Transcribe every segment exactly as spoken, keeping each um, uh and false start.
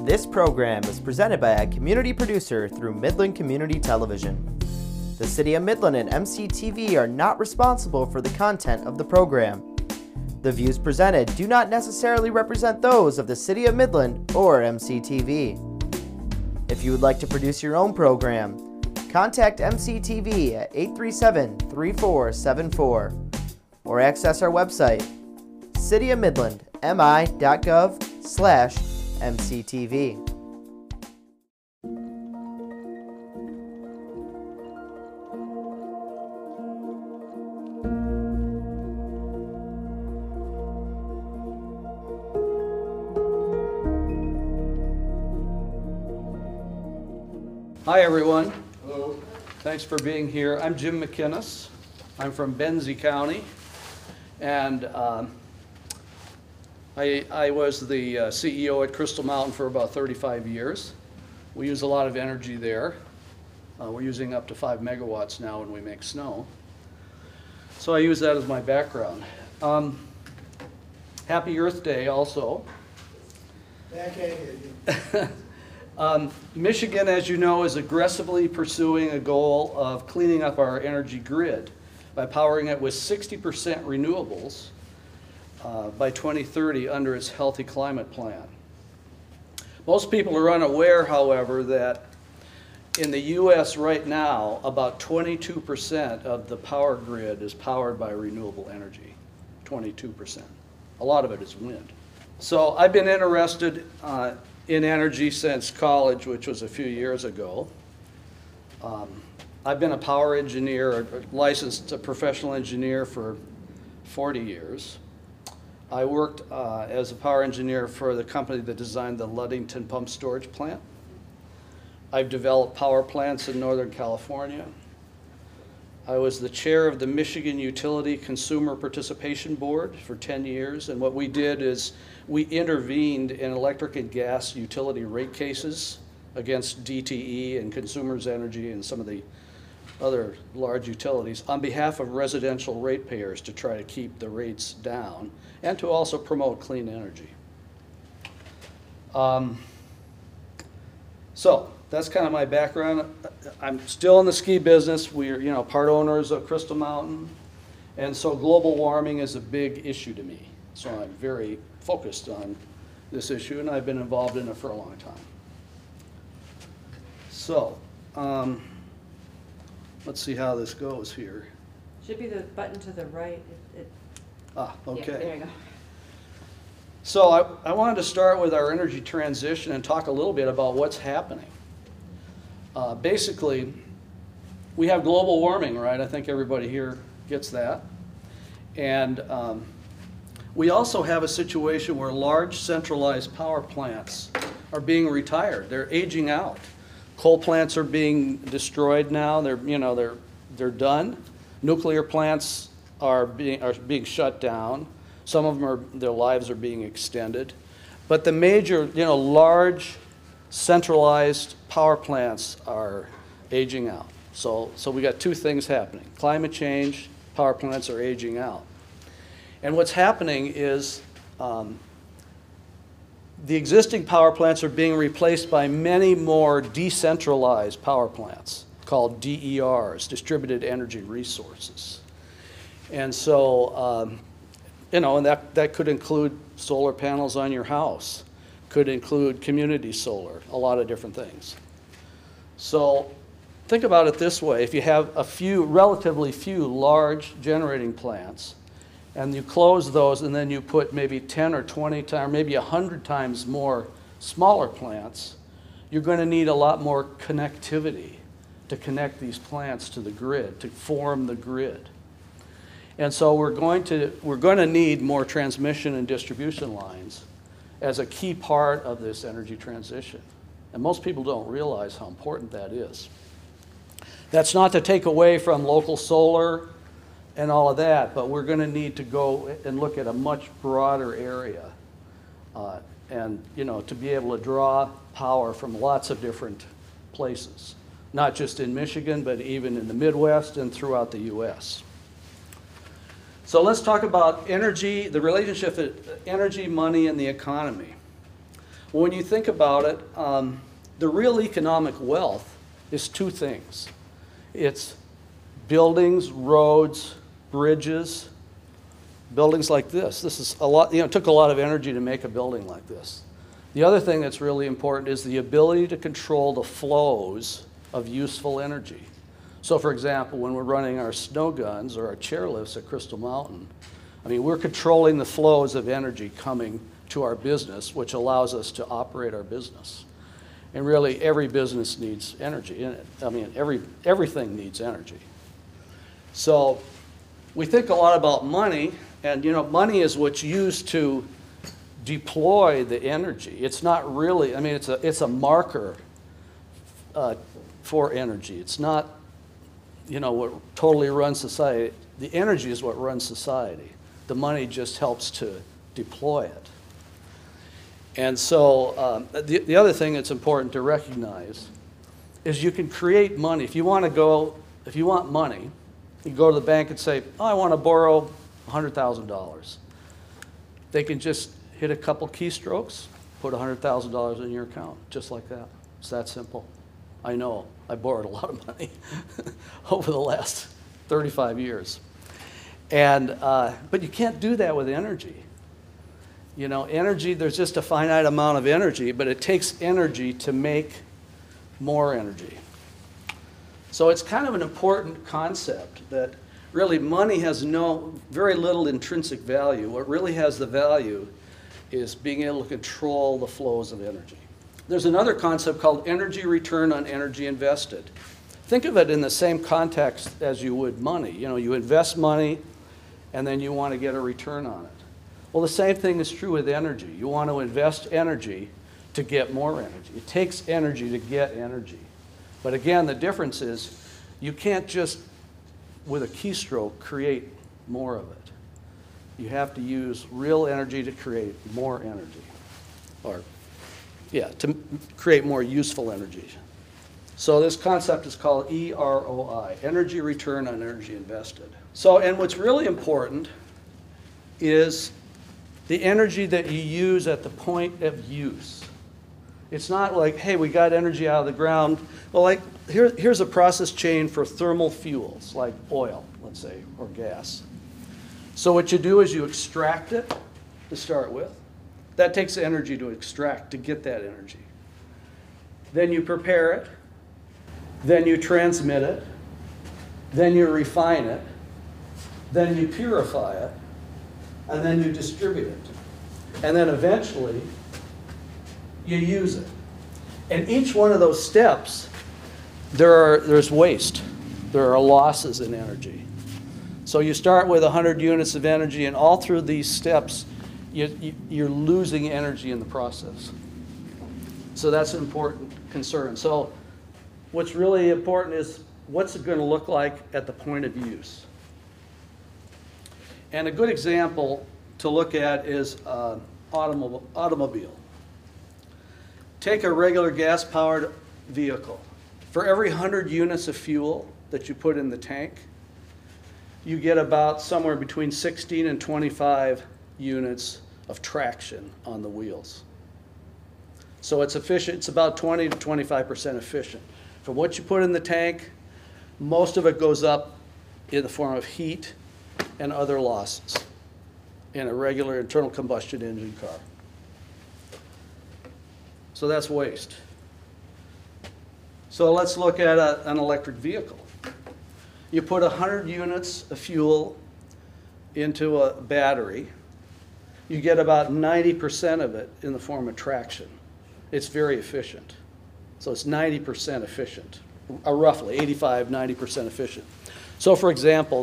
This program is presented by a community producer through Midland Community Television. The City of Midland and M C T V are not responsible for the content of the program. The views presented do not necessarily represent those of the City of Midland or M C T V. If you would like to produce your own program, contact M C T V at eight three seven, three four seven four or access our website, city of midland m i dot gov slash M C T V. Hi everyone. Hello. Thanks for being here. I'm Jim McInnes. I'm from Benzie County, and um, I, I was the uh, C E O at Crystal Mountain for about thirty-five years. We use a lot of energy there. Uh, we're using up to five megawatts now when we make snow. So I use that as my background. Um, Happy Earth Day also. I can't hear you. Um, Michigan, as you know, is aggressively pursuing a goal of cleaning up our energy grid by powering it with sixty percent renewables uh, by twenty thirty under its Healthy Climate Plan. Most people are unaware, however, that in the U S right now, about twenty-two percent of the power grid is powered by renewable energy, twenty-two percent. A lot of it is wind. So I've been interested uh, in energy since college, which was a few years ago. Um, I've been a power engineer, a licensed professional engineer for forty years. I worked uh, as a power engineer for the company that designed the Ludington Pump Storage Plant. I've developed power plants in Northern California. I was the chair of the Michigan Utility Consumer Participation Board for ten years, and what we did is we intervened in electric and gas utility rate cases against D T E and Consumers Energy and some of the other large utilities on behalf of residential ratepayers to try to keep the rates down and to also promote clean energy. Um, so that's kind of my background. I'm still in the ski business. We're, you know, part owners of Crystal Mountain, and so global warming is a big issue to me. So I'm very focused on this issue, and I've been involved in it for a long time. So, um, let's see how this goes here. Should be the button to the right. It, it, Ah, okay. Yeah, there you go. So I, I wanted to start with our energy transition and talk a little bit about what's happening. Uh, basically, we have global warming, right? I think everybody here gets that. And um, we also have a situation where large centralized power plants are being retired. They're aging out. Coal plants are being destroyed now. They're, you know, they're, they're done. Nuclear plants are being, are being shut down. Some of them are, their lives are being extended. But the major, you know, large centralized power plants are aging out. So, so we got two things happening. Climate change, power plants are aging out. And what's happening is um, the existing power plants are being replaced by many more decentralized power plants called D E Rs, distributed energy resources. And so, um, you know, and that, that could include solar panels on your house, could include community solar, a lot of different things. So think about it this way. If you have a few, relatively few large generating plants, and you close those and then you put maybe ten or twenty times, maybe one hundred times more smaller plants, you're going to need a lot more connectivity to connect these plants to the grid, to form the grid. And so we're going to, we're going to need more transmission and distribution lines as a key part of this energy transition. And most people don't realize how important that is. That's not to take away from local solar and all of that, but we're going to need to go and look at a much broader area uh, and, you know, to be able to draw power from lots of different places, not just in Michigan, but even in the Midwest and throughout the U S So let's talk about energy, the relationship of energy, money, and the economy. When you think about it, um, the real economic wealth is two things. It's buildings, roads, bridges, buildings like this. This is a lot, you know, it took a lot of energy to make a building like this. The other thing that's really important is the ability to control the flows of useful energy. So for example, when we're running our snow guns or our chairlifts at Crystal Mountain, I mean, we're controlling the flows of energy coming to our business, which allows us to operate our business. And really, every business needs energy in it. I mean, every, everything needs energy. So we think a lot about money, and you know, money is what's used to deploy the energy. It's not really, I mean, it's a, it's a marker uh, for energy. It's not, you know, what totally runs society. The energy is what runs society. The money just helps to deploy it. And so um, the, the other thing that's important to recognize is you can create money. If you want to go, if you want money, you go to the bank and say, oh, I want to borrow one hundred thousand dollars. They can just hit a couple keystrokes, put one hundred thousand dollars in your account, just like that. It's that simple. I know, I borrowed a lot of money over the last thirty-five years. And, uh, but you can't do that with energy. You know, energy, there's just a finite amount of energy, but it takes energy to make more energy. So it's kind of an important concept that really money has no, very little intrinsic value. What really has the value is being able to control the flows of energy. There's another concept called energy return on energy invested. Think of it in the same context as you would money. You know, you invest money and then you want to get a return on it. Well, the same thing is true with energy. You want to invest energy to get more energy. It takes energy to get energy. But again, the difference is you can't just, with a keystroke, create more of it. You have to use real energy to create more energy. Or, yeah, to create more useful energy. So this concept is called E R O I, energy return on energy invested. So, and what's really important is the energy that you use at the point of use. It's not like, hey, we got energy out of the ground. Well, like, here, here's a process chain for thermal fuels, like oil, let's say, or gas. So what you do is you extract it to start with. That takes energy to extract, to get that energy. Then you prepare it. Then you transmit it. Then you refine it. Then you purify it. And then you distribute it. And then eventually, you use it. And each one of those steps, there are, there's waste. There are losses in energy. So you start with one hundred units of energy, and all through these steps, you, you, you're losing energy in the process. So that's an important concern. So what's really important is what's it going to look like at the point of use? And a good example to look at is uh, automo- automobile. Take a regular gas-powered vehicle. For every one hundred units of fuel that you put in the tank, you get about somewhere between sixteen and twenty-five units of traction on the wheels. So it's efficient. It's about twenty to twenty-five percent efficient. For what you put in the tank, most of it goes up in the form of heat and other losses in a regular internal combustion engine car. So that's waste. So let's look at a, an electric vehicle. You put one hundred units of fuel into a battery. You get about ninety percent of it in the form of traction. It's very efficient. So it's ninety percent efficient, uh, roughly eighty-five, ninety percent efficient. So for example,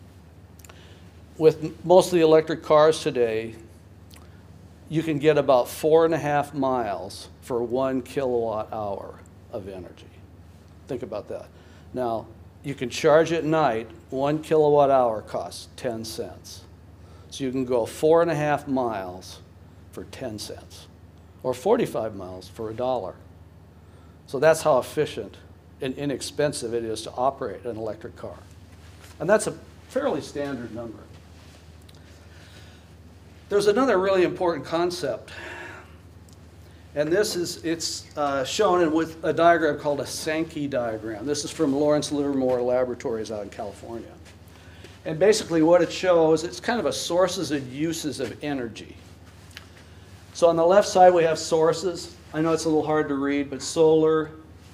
with most of the electric cars today, you can get about four and a half miles for one kilowatt hour of energy. Think about that. Now, you can charge at night, one kilowatt hour costs ten cents. So you can go four and a half miles for ten cents, or forty-five miles for a dollar. So that's how efficient and inexpensive it is to operate an electric car. And that's a fairly standard number. There's another really important concept, And this is, it's uh, shown in with a diagram called a Sankey diagram. This is from Lawrence Livermore Laboratories out in California. And basically what it shows, it's kind of a sources and uses of energy. So on the left side we have sources. I know it's a little hard to read, but solar,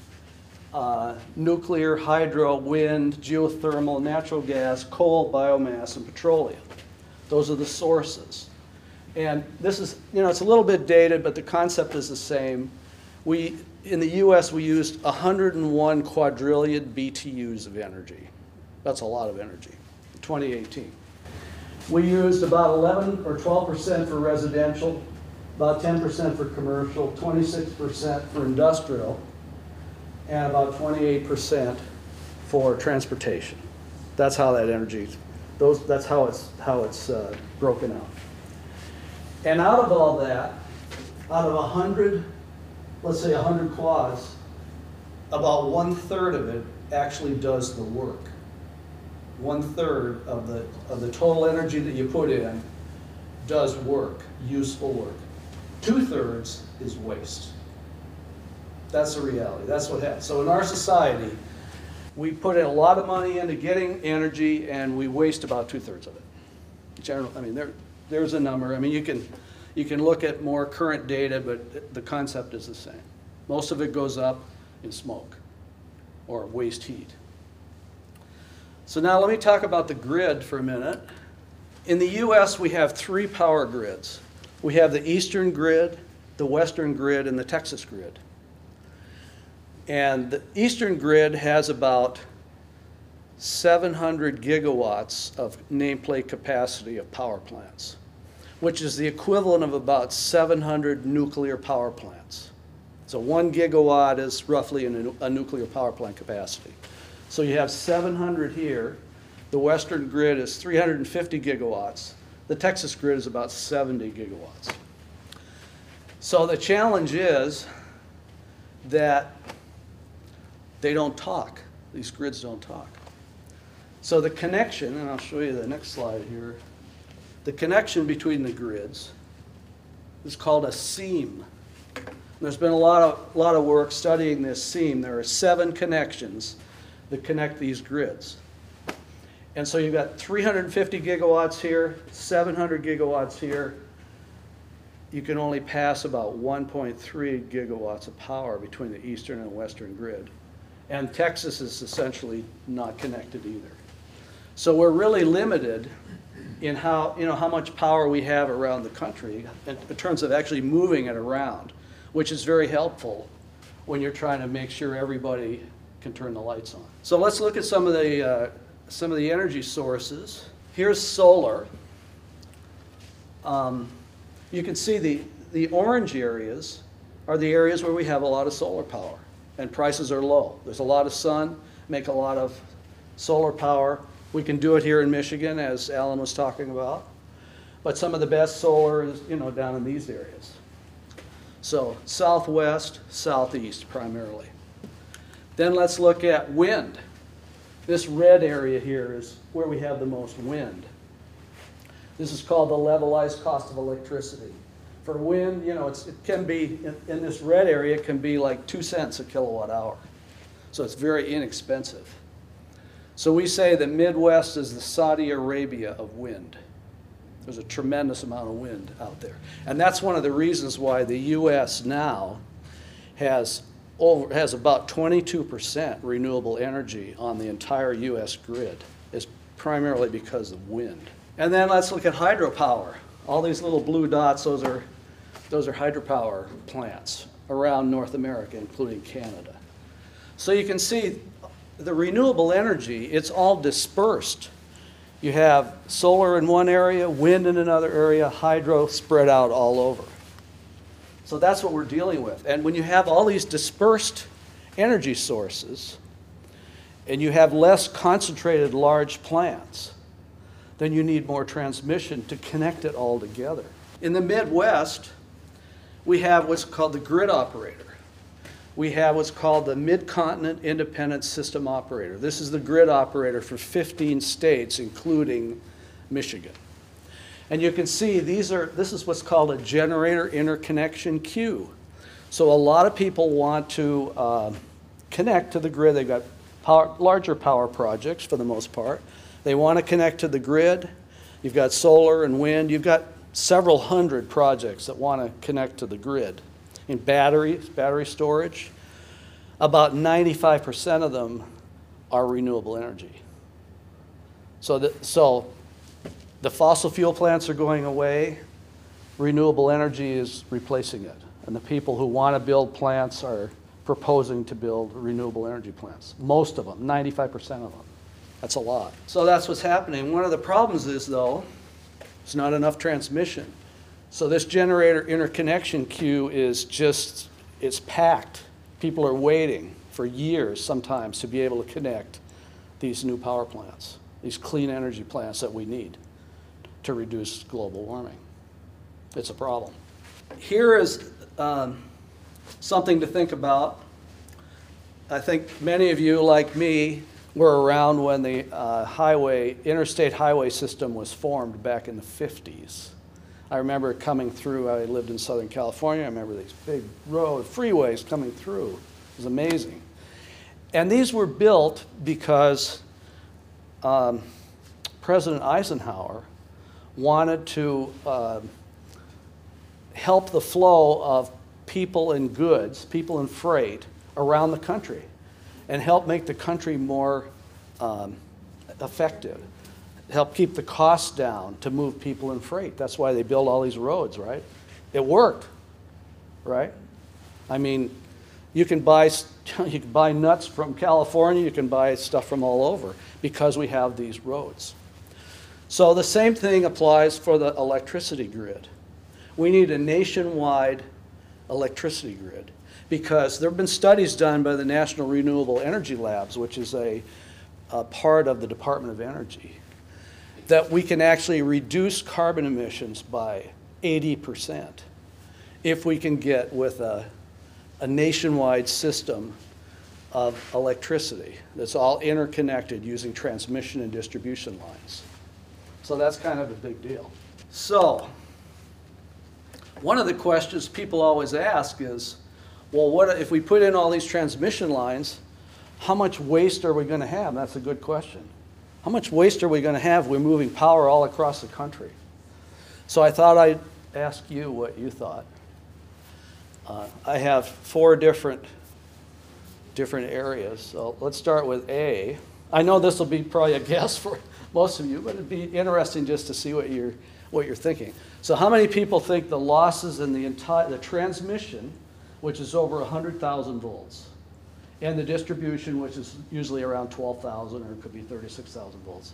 uh, nuclear, hydro, wind, geothermal, natural gas, coal, biomass, and petroleum. Those are the sources. And this is, you know, it's a little bit dated, but the concept is the same. We, in the U S, we used one hundred one quadrillion B T Us of energy. That's a lot of energy, in twenty eighteen. We used about eleven or twelve percent for residential, about ten percent for commercial, twenty-six percent for industrial, and about twenty-eight percent for transportation. That's how that energy, those, that's how it's, how it's uh, broken out. And out of all that, out of a hundred, let's say a hundred quads, about one third of it actually does the work. One third of the, of the total energy that you put in does work, useful work. Two thirds is waste. That's the reality, that's what happens. So in our society, we put in a lot of money into getting energy and we waste about two thirds of it. General, I mean, there, there's a number. I mean, you can, you can look at more current data, but the concept is the same. Most of it goes up in smoke or waste heat. So now let me talk about the grid for a minute. In the U S, we have three power grids. We have the Eastern grid, the Western grid, and the Texas grid. And the Eastern grid has about seven hundred gigawatts of nameplate capacity of power plants, which is the equivalent of about seven hundred nuclear power plants. So one gigawatt is roughly a, a nuclear power plant capacity. So you have seven hundred here. The Western grid is three hundred fifty gigawatts. The Texas grid is about seventy gigawatts. So the challenge is that they don't talk. These grids don't talk. So the connection, and I'll show you the next slide here, the connection between the grids is called a seam. And there's been a lot of, lot of work studying this seam. There are seven connections that connect these grids. And so you've got three hundred fifty gigawatts here, seven hundred gigawatts here. You can only pass about one point three gigawatts of power between the Eastern and Western grid. And Texas is essentially not connected either. So we're really limited in how, you know, how much power we have around the country in, in terms of actually moving it around, which is very helpful when you're trying to make sure everybody can turn the lights on. So let's look at some of the, uh, some of the energy sources. Here's solar. Um, you can see the, the orange areas are the areas where we have a lot of solar power and prices are low. There's a lot of sun, make a lot of solar power. We can do it here in Michigan, as Alan was talking about. But some of the best solar is, you know, down in these areas. So southwest, southeast primarily. Then let's look at wind. This red area here is where we have the most wind. This is called the levelized cost of electricity. For wind, you know, it's, it can be, in, in this red area, it can be like two cents a kilowatt hour. So it's very inexpensive. So we say the Midwest is the Saudi Arabia of wind. There's a tremendous amount of wind out there. And that's one of the reasons why the U S now has, over, has about twenty-two percent renewable energy on the entire U S grid. It's primarily because of wind. And then let's look at hydropower. All these little blue dots, those are, those are hydropower plants around North America, including Canada. So you can see the renewable energy, it's all dispersed. You have solar in one area, wind in another area, hydro spread out all over. So that's what we're dealing with. And when you have all these dispersed energy sources, and you have less concentrated large plants, then you need more transmission to connect it all together. In the Midwest, we have what's called the grid operator. We have what's called the Mid-Continent Independent System Operator. This is the grid operator for fifteen states, including Michigan. And you can see these are, this is what's called a generator interconnection queue. So a lot of people want to uh, connect to the grid. They've got power, larger power projects for the most part. They want to connect to the grid. You've got solar and wind. You've got several hundred projects that want to connect to the grid. In batteries, battery storage, about ninety-five percent of them are renewable energy. So the, so the fossil fuel plants are going away. Renewable energy is replacing it. And the people who want to build plants are proposing to build renewable energy plants. Most of them, ninety-five percent of them. That's a lot. So that's what's happening. One of the problems is, though, there's not enough transmission. So this generator interconnection queue is just, it's packed. People are waiting for years sometimes to be able to connect these new power plants, these clean energy plants that we need to reduce global warming. It's a problem. Here is um, something to think about. I think many of you, like me, were around when the uh, highway, interstate highway system was formed back in the fifties. I remember it coming through. I lived in Southern California. I remember these big road freeways coming through. It was amazing. And these were built because um, President Eisenhower wanted to uh, help the flow of people and goods, people and freight around the country, and help make the country more um, effective, help keep the costs down to move people and freight. That's why they build all these roads, right? It worked, right? I mean, you can buy you can buy nuts from California, you can buy stuff from all over because we have these roads. So the same thing applies for the electricity grid. We need a nationwide electricity grid because there have been studies done by the National Renewable Energy Labs, which is a, a part of the Department of Energy, that we can actually reduce carbon emissions by eighty percent if we can get with a, a nationwide system of electricity that's all interconnected using transmission and distribution lines. So that's kind of a big deal. So one of the questions people always ask is, well, what if we put in all these transmission lines, how much waste are we going to have? And that's a good question. How much waste are we going to have if we're moving power all across the country? So I thought I'd ask you what you thought. Uh, I have four different, different areas. So let's start with A. I know this will be probably a guess for most of you, but it'd be interesting just to see what you're, what you're thinking. So how many people think the losses in the entire, the transmission, which is over one hundred thousand volts, and the distribution, which is usually around twelve thousand, or it could be thirty-six thousand volts,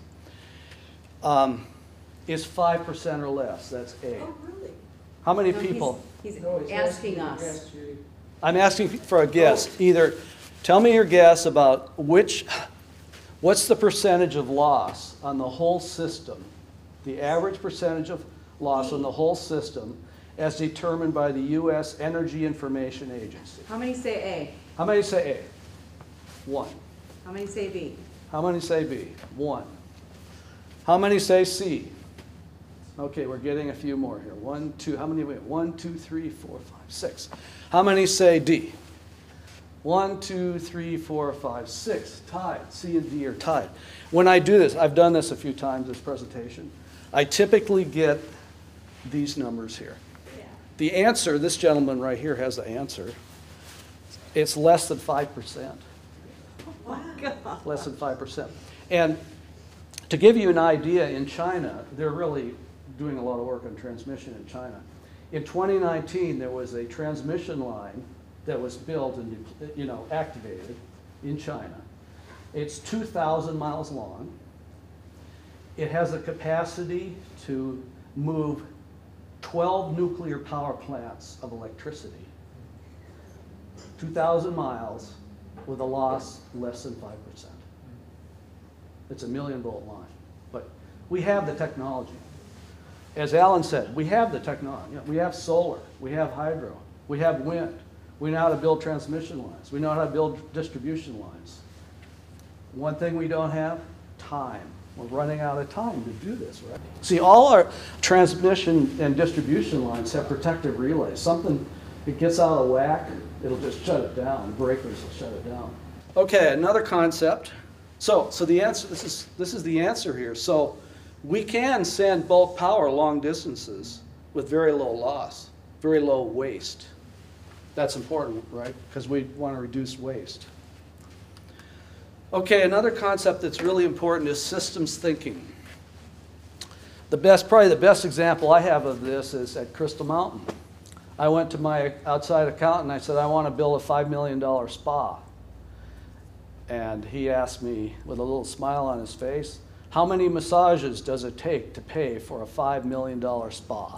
um, is five percent or less? That's A. Oh, really? How many No, he's- people? He's No, he's asking you, us. yes, Judy. I'm asking for a guess. Either tell me your guess about which, what's the percentage of loss on the whole system, the average percentage of loss on the whole system as determined by the U S Energy Information Agency. How many say A? How many say A? One. How many say B? How many say B? One. How many say C? Okay, we're getting a few more here. One, two, how many? Wait, one, two, three, four, five, six. How many say D? One, two, three, four, five, six. Tied. C and D are tied. When I do this, I've done this a few times, this presentation, I typically get these numbers here. Yeah. The answer, this gentleman right here has the answer. It's less than five percent. Oh, God. Less than five percent. And to give you an idea, in China, they're really doing a lot of work on transmission in China. In twenty nineteen, there was a transmission line that was built and, you know, activated in China. It's two thousand miles long. It has the capacity to move twelve nuclear power plants of electricity. two thousand miles with a loss less than five percent. It's a million volt line. But we have the technology. As Alan said, we have the technology. You know, we have solar, we have hydro, we have wind. We know how to build transmission lines. We know how to build distribution lines. One thing we don't have, time. We're running out of time to do this, right? See, all our transmission and distribution lines have protective relays. Something, it gets out of whack, it'll just shut it down. The breakers will shut it down. Okay, another concept. So, so the answer, this is, this is the answer here. So we can send bulk power long distances with very low loss, very low waste. That's important, right? Because we want to reduce waste. Okay, another concept that's really important is systems thinking. The best, probably the best example I have of this is at Crystal Mountain. I went to my outside accountant and I said, I want to build a five million dollar spa. And he asked me with a little smile on his face, how many massages does it take to pay for a five million dollar spa?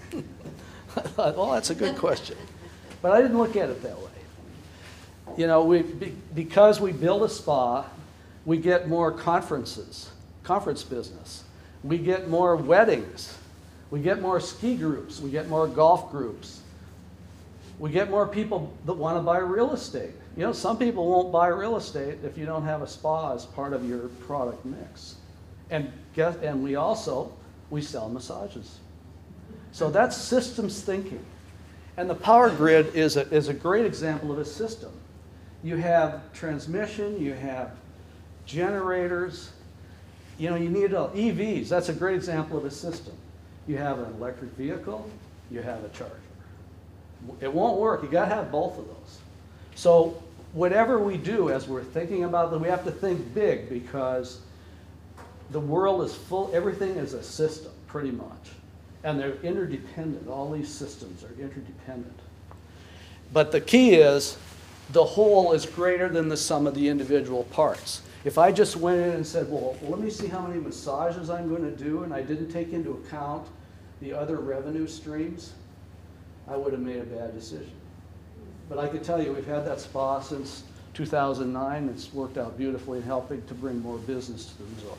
I thought, well, that's a good question. But I didn't look at it that way. You know, we, be, because we build a spa, we get more conferences, conference business. We get more weddings. We get more ski groups. We get more golf groups. We get more people that want to buy real estate. You know, some people won't buy real estate if you don't have a spa as part of your product mix. And, guess, and we also, we sell massages. So that's systems thinking. And the power grid is a, is a great example of a system. You have transmission, you have generators, you know, you need uh, E Vs. That's a great example of a system. You have an electric vehicle, you have a charger. It won't work. You got to have both of those. So whatever we do as we're thinking about them, we have to think big because the world is full, everything is a system pretty much. And they're interdependent. All these systems are interdependent. But the key is the whole is greater than the sum of the individual parts. If I just went in and said, well, let me see how many massages I'm going to do, and I didn't take into account the other revenue streams, I would have made a bad decision. But I could tell you, we've had that spa since two thousand nine. It's worked out beautifully in helping to bring more business to the resort.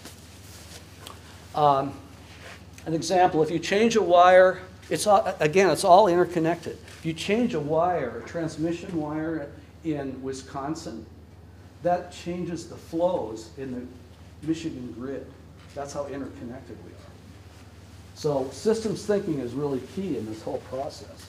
Um, an example, if you change a wire, it's all, again, it's all interconnected. If you change a wire, a transmission wire in Wisconsin, that changes the flows in the Michigan grid. That's how interconnected we are. So systems thinking is really key in this whole process.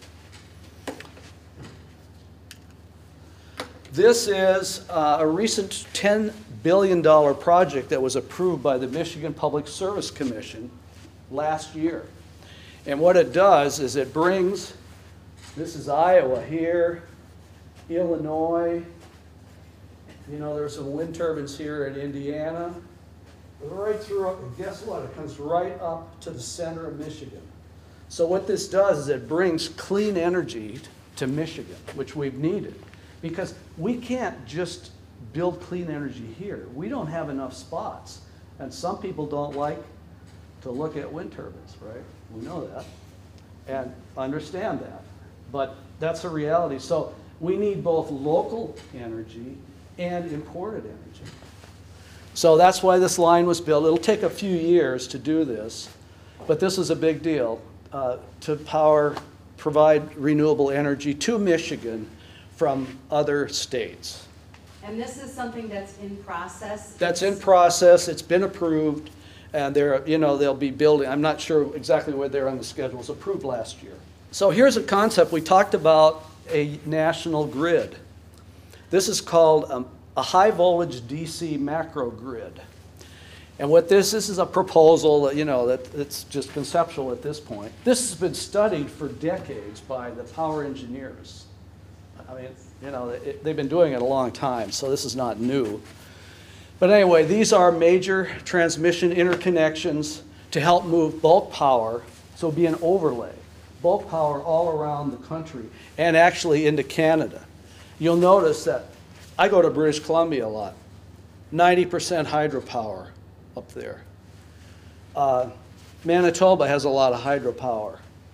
This is uh, a recent ten billion dollar project that was approved by the Michigan Public Service Commission last year. And what it does is it brings, this is Iowa here, Illinois, you know, there's some wind turbines here in Indiana, right through, and guess what? It comes right up to the center of Michigan. So what this does is it brings clean energy to Michigan, which we've needed. Because we can't just build clean energy here. We don't have enough spots. And some people don't like to look at wind turbines, right? We know that and understand that. But that's a reality. So we need both local energy and imported energy. So that's why this line was built. It'll take a few years to do this, but this is a big deal uh, to power, provide renewable energy to Michigan from other states. And this is something that's in process? That's in process. It's been approved, and they're, you know, they'll be building. I'm not sure exactly where they're on the schedule. It was approved last year. So here's a concept. We talked about a national grid. This is called um, a high voltage D C macro grid. And what this, this is a proposal that, you know, that it's just conceptual at this point. This has been studied for decades by the power engineers. I mean, you know, it, they've been doing it a long time, so this is not new. But anyway, these are major transmission interconnections to help move bulk power, so it'll be an overlay. Bulk power all around the country and actually into Canada. You'll notice that I go to British Columbia a lot. ninety percent hydropower up there. Uh, Manitoba has a lot of hydropower.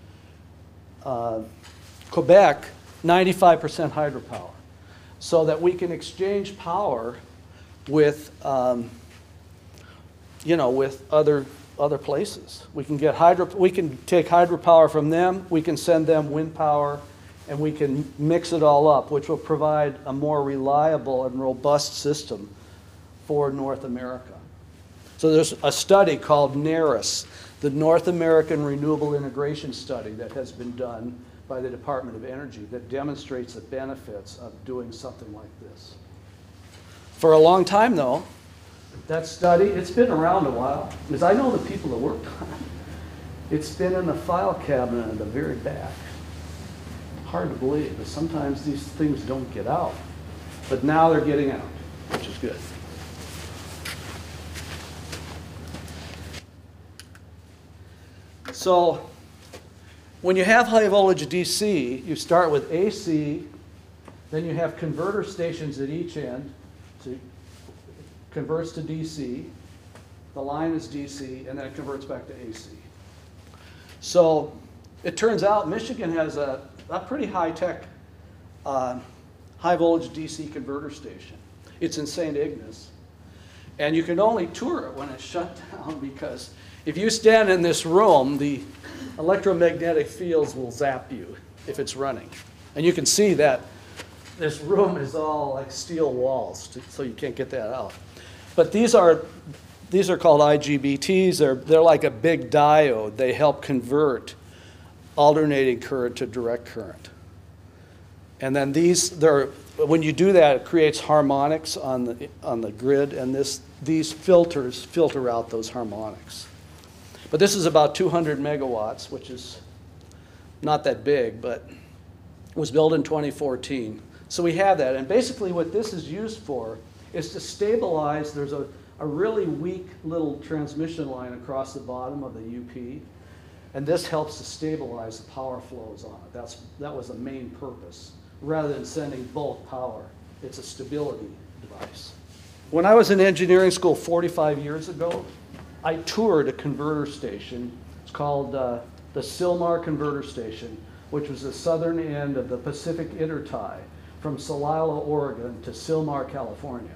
Uh, Quebec, ninety-five percent hydropower. So that we can exchange power with, um, you know, with other, other places. We can get hydro, we can take hydropower from them, we can send them wind power, and we can mix it all up, which will provide a more reliable and robust system for North America. So there's a study called NERIS, the North American Renewable Integration Study, that has been done by the Department of Energy that demonstrates the benefits of doing something like this. For a long time, though, that study, it's been around a while, because I know the people that worked on it. It's been in the file cabinet in the very back. Hard to believe, but sometimes these things don't get out. But now they're getting out, which is good. So when you have high voltage D C, you start with A C, then you have converter stations at each end. So it converts to D C, the line is D C, and then it converts back to A C. So it turns out Michigan has a, a pretty high-tech uh, high voltage D C converter station. It's in Saint Ignace. And you can only tour it when it's shut down, because if you stand in this room, the electromagnetic fields will zap you if it's running. And you can see that this room is all like steel walls, to, so you can't get that out. But these are, these are called I G B Ts. They're, they're like a big diode. They help convert alternating current to direct current. And then these, they're, when you do that, it creates harmonics on the, on the grid, and this, these filters filter out those harmonics. But this is about two hundred megawatts, which is not that big, but it was built in twenty fourteen. So we have that, and basically what this is used for is to stabilize. There's a, a really weak little transmission line across the bottom of the U P, and this helps to stabilize the power flows on it. That's, that was the main purpose. Rather than sending bulk power, it's a stability device. When I was in engineering school forty-five years ago, I toured a converter station. It's called uh, the Sylmar Converter Station, which was the southern end of the Pacific Intertie from Celilo, Oregon to Sylmar, California.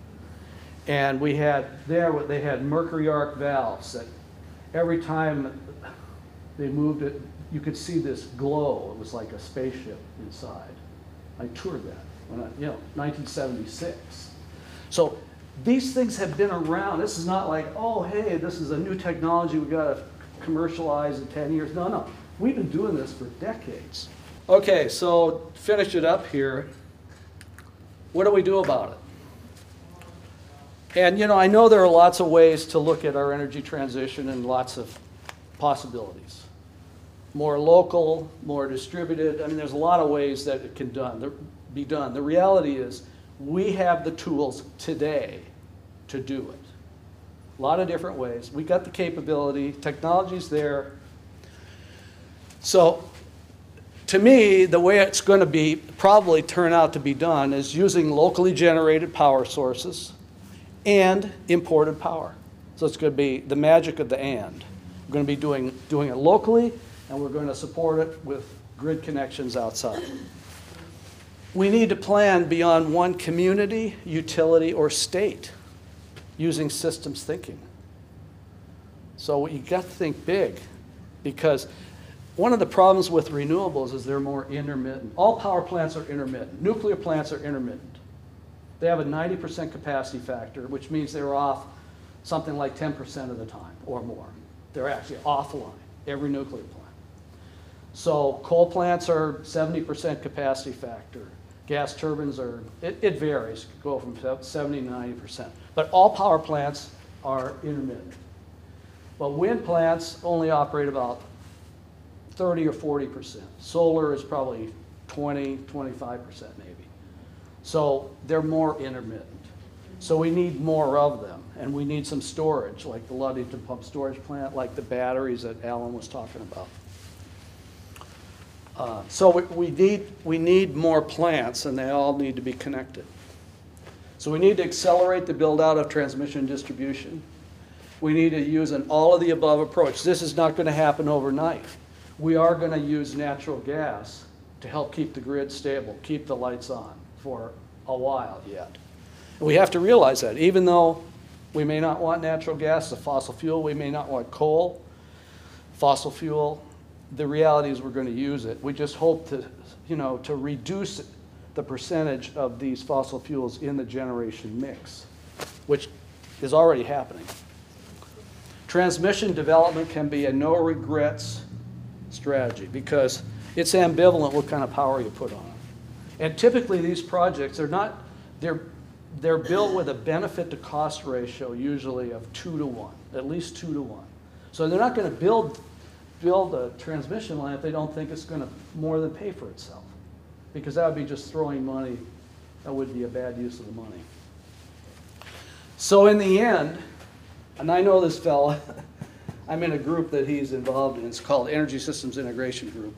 And we had there, they had mercury arc valves that every time they moved it, you could see this glow. It was like a spaceship inside. I toured that when I, you know, nineteen seventy-six. So these things have been around. This is not like, oh, hey, this is a new technology we got to commercialize in ten years. No, no. We've been doing this for decades. Okay, so finish it up here. What do we do about it? And, you know, I know there are lots of ways to look at our energy transition and lots of possibilities. More local, more distributed. I mean, there's a lot of ways that it can done, be done. The reality is we have the tools today to do it. A lot of different ways. We got the capability. Technology's there. So to me, the way it's going to be probably turn out to be done is using locally generated power sources and imported power. So it's going to be the magic of the and. We're going to be doing, doing it locally, and we're going to support it with grid connections outside. We need to plan beyond one community, utility, or state using systems thinking. So you got to think big, because one of the problems with renewables is they're more intermittent. All power plants are intermittent. Nuclear plants are intermittent. They have a ninety percent capacity factor, which means they're off something like ten percent of the time or more. They're actually offline, every nuclear plant. So coal plants are seventy percent capacity factor. Gas turbines are, it, it varies, it could go from seventy to ninety percent. But all power plants are intermittent. But wind plants only operate about thirty or forty percent. Solar is probably twenty, twenty-five percent maybe. So they're more intermittent. So we need more of them, and we need some storage, like the Ludington Pump Storage Plant, like the batteries that Alan was talking about. Uh, so we, we, need, we need more plants, and they all need to be connected. So we need to accelerate the build-out of transmission and distribution. We need to use an all-of-the-above approach. This is not going to happen overnight. We are going to use natural gas to help keep the grid stable, keep the lights on for a while yet. And we have to realize that, even though we may not want natural gas as a fossil fuel, we may not want coal, fossil fuel, the reality is we're going to use it. We just hope to, you know, to reduce the percentage of these fossil fuels in the generation mix, which is already happening. Transmission development can be a no regrets strategy, because it's ambivalent what kind of power you put on them. And typically these projects are not, they're, they're built with a benefit to cost ratio usually of two to one, at least two to one. So they're not going to build, build a transmission line if they don't think it's going to more than pay for itself. Because that would be just throwing money, that would be a bad use of the money. So in the end, and I know this fella, I'm in a group that he's involved in, it's called Energy Systems Integration Group.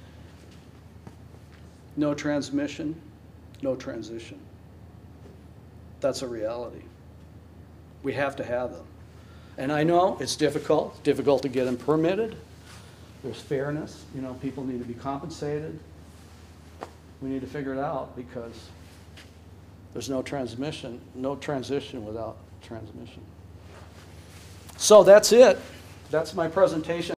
No transmission, no transition. That's a reality. We have to have them. And I know it's difficult, it's difficult to get them permitted. There's fairness, you know, people need to be compensated. We need to figure it out because there's no transmission, no transition without transmission. So that's it. That's my presentation.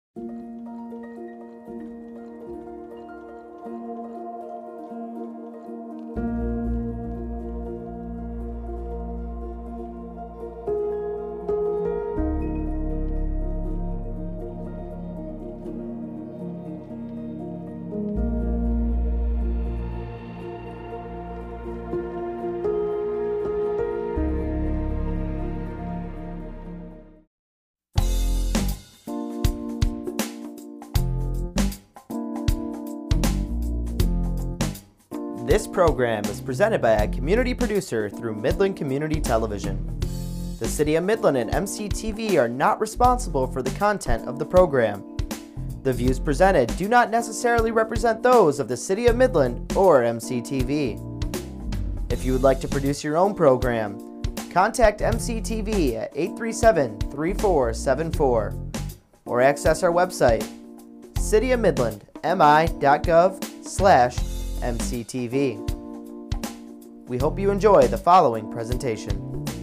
This program is presented by a community producer through Midland Community Television. The City of Midland and M C T V are not responsible for the content of the program. The views presented do not necessarily represent those of the City of Midland or M C T V. If you would like to produce your own program, contact M C T V at eight three seven, three four seven four or access our website, city of midland m i dot gov slash M C T V. We hope you enjoy the following presentation.